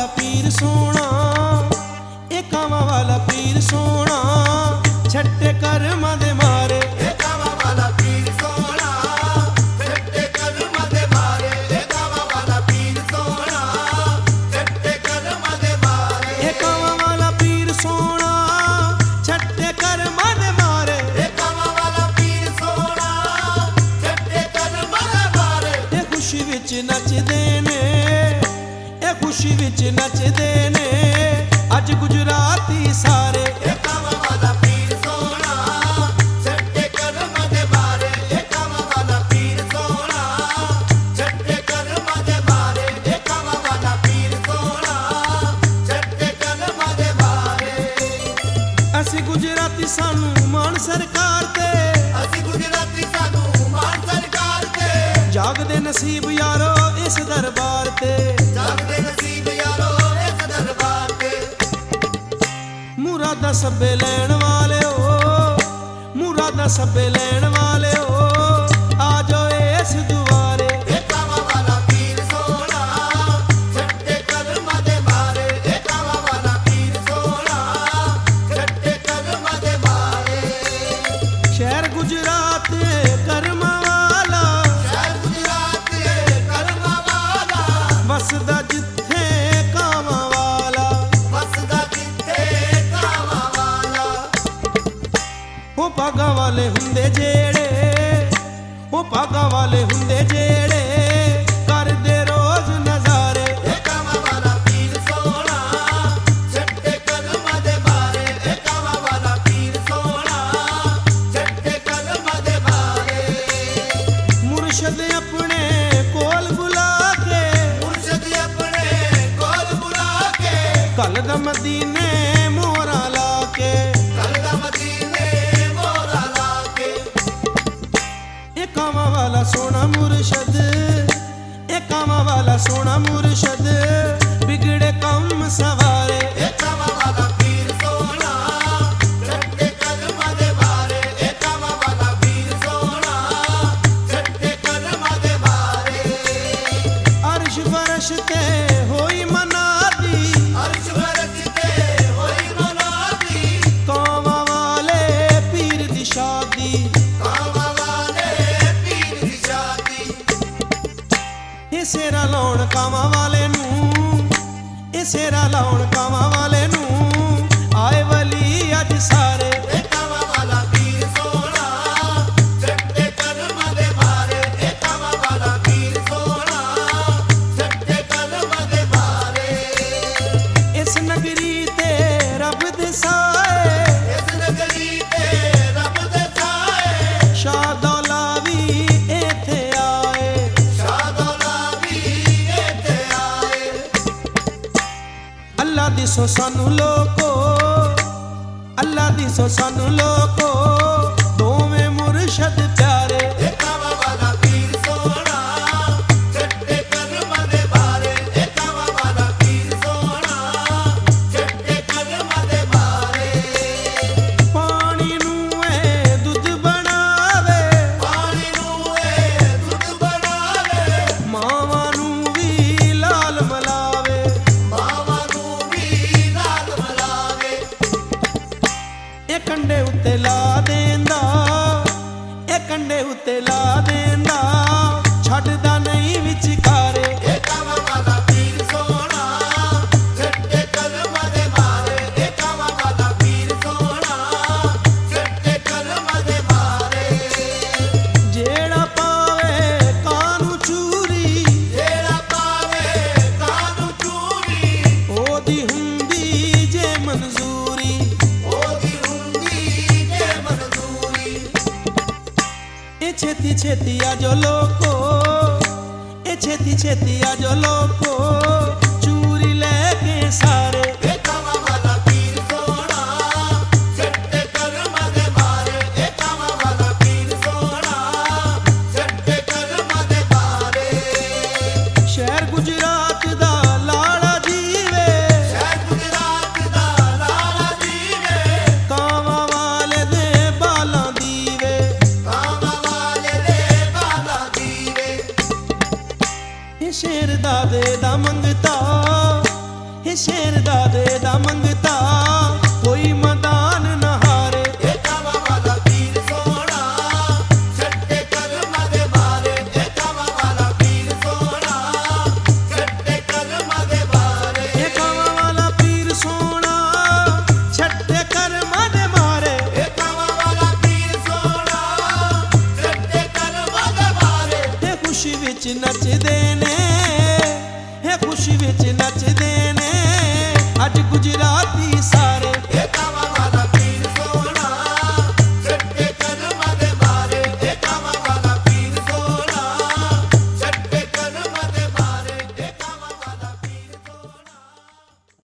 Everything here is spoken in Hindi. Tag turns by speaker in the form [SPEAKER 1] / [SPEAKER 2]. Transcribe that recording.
[SPEAKER 1] पीर सोना, ए कावां वाला पीर सोना, छट्टे कर्मां दे मारे।
[SPEAKER 2] ए कावां वाला पीर सोना, छट्टे कर्मां दे मारे। ए कावां वाला पीर सोना, छट्टे कर्मां दे मारे।
[SPEAKER 1] ए कावां वाला पीर सोना, छट्टे कर्मां दे मारे।
[SPEAKER 2] ए कावां वाला पीर सोना, छट्टे कर्मां दे मारे।
[SPEAKER 1] ए खुशी विच नचदे ने, ए खुशी विच नचदे ने, अज गुजराती सारे।
[SPEAKER 2] ए कावां वाला पीर सोना, छट्टे कर्मां दे मारे। ए कावां वाला पीर सोना, छट्टे कर्मां दे मारे। ए कावां वाला पीर सोना, छट्टे कर्मां दे मारे।
[SPEAKER 1] असी गुजराती सानू मान सरकार ते,
[SPEAKER 2] असी गुजराती सानू मान सरकार ते,
[SPEAKER 1] जागदे नसीब यारो इस दरबार ते।
[SPEAKER 2] जागदे नसीब यारो इस दरबार ते।
[SPEAKER 1] मुरादा सब्बे लैण वाले हो, मुरादा सब्बे लैण वाले हो, आ जाओ इस दुआरे।
[SPEAKER 2] ए कावां वाला पीर सोना, छट्टे कर्मां दे मारे। ए कावां वाला पीर सोना, छट्टे कर्मां दे मारे।
[SPEAKER 1] शहर गुजरात कर्मा वाला,
[SPEAKER 2] शहर गुजरात दे कर्मां वाला,
[SPEAKER 1] वसदा जिथे कावां वाला।
[SPEAKER 2] वसदा जिथे कावां वाला।
[SPEAKER 1] ओ भागा वाले हुंदे जेड़े, ओ भागा वाले हुंदे जेड़े, करदे रोज नजारे।
[SPEAKER 2] ए कावां वाला पीर सोना, छट्टे कर्मां दे मारे। ए कावां वाला पीर सोना, छट्टे कर्मां दे मारे।
[SPEAKER 1] मुर्शद अपने कोल बुला के,
[SPEAKER 2] मुर्शद अपने कोल बुला के,
[SPEAKER 1] कल दा मदीने मोहरा ला के।
[SPEAKER 2] कल दा मदीने मोहरा ला के।
[SPEAKER 1] ए कावां वाला सोना मुर्शद, ए कावां वाला सोना मुर्शद, बिगड़े कम सवारे।
[SPEAKER 2] ए कावां वाला पीर सोना, छट्टे कर्मां दे मारे। ए कावां वाला पीर सोना, छट्टे कर्मां दे मारे।
[SPEAKER 1] अर्श फरश ते होई मनादी,
[SPEAKER 2] अर्श फरश ते होई मनादी,
[SPEAKER 1] कावां वाले पीर दी शादी।
[SPEAKER 2] कावां वाले पीर दी शादी।
[SPEAKER 1] ए सेरा लाउण कावां वाले नू, ए सेरा लाउण कावां वाले नू, आए वली अज सारे।
[SPEAKER 2] ए कावां वाला पीर सोना, छट्टे कर्मां दे मारे। ए कावां वाला पीर सोना, छट्टे कर्मां दे मारे।
[SPEAKER 1] इस नगरी ते रब दे साए,
[SPEAKER 2] इस नगरी ते रब दे साए,
[SPEAKER 1] शादौला भी इत्थे आए।
[SPEAKER 2] शादौला भी इत्थे आए।
[SPEAKER 1] अल्लाह दिसो सानू लोको, अल्लाह दिसो सानू लोको, दोवें मुर्शद प्यारे।
[SPEAKER 2] ए कावां वाला पीर सोना, छट्टे कर्मां दे मारे। ए कावां वाला पीर सोना, छट्टे कर्मां दे मारे।
[SPEAKER 1] पानी नू ए दुध बनावे,
[SPEAKER 2] पानी नू ए दुध बनावे,
[SPEAKER 1] मावां नू भी लाल मलावे।
[SPEAKER 2] मावां नू भी लाल मलावे।
[SPEAKER 1] ए कंडे उत्ते ला देंदा, ए कंडे उत्ते ला देंदा, छड्डदा नहीं विचकारे।
[SPEAKER 2] ए कावां वाला पीर सोना, छट्टे कर्मां दे मारे। ए कावां वाला पीर सोना, छट्टे कर्मां दे मारे।
[SPEAKER 1] जेड़ा पावे कानू चूरी,
[SPEAKER 2] जेड़ा पावे कानू चूरी,
[SPEAKER 1] ओदी हुंदी जे मंजूरी।
[SPEAKER 2] ओदी हुंदी जे मंजूरी।
[SPEAKER 1] ए छेती छेती आजो लोको, ए छेती छेती आजो लोको, चूरी लेके सारे।
[SPEAKER 2] ए कावां वाला पीर सोना, छट्टे कर्मां दे मारे। ए कावां वाला पीर सोना, छट्टे कर्मां दे मारे।
[SPEAKER 1] शहर गुजरात दा लाड़ा जीवे,
[SPEAKER 2] शहर गुजरात दा लाला जीवे,
[SPEAKER 1] कावां वाले दे बालां दीवे।
[SPEAKER 2] कावां वाले दे बाला दीवे।
[SPEAKER 1] ए शेर दादे दा मंगता, ਸ਼ੇਰ ਦਾਦੇ ਦਾ ਮੰਗਦਾ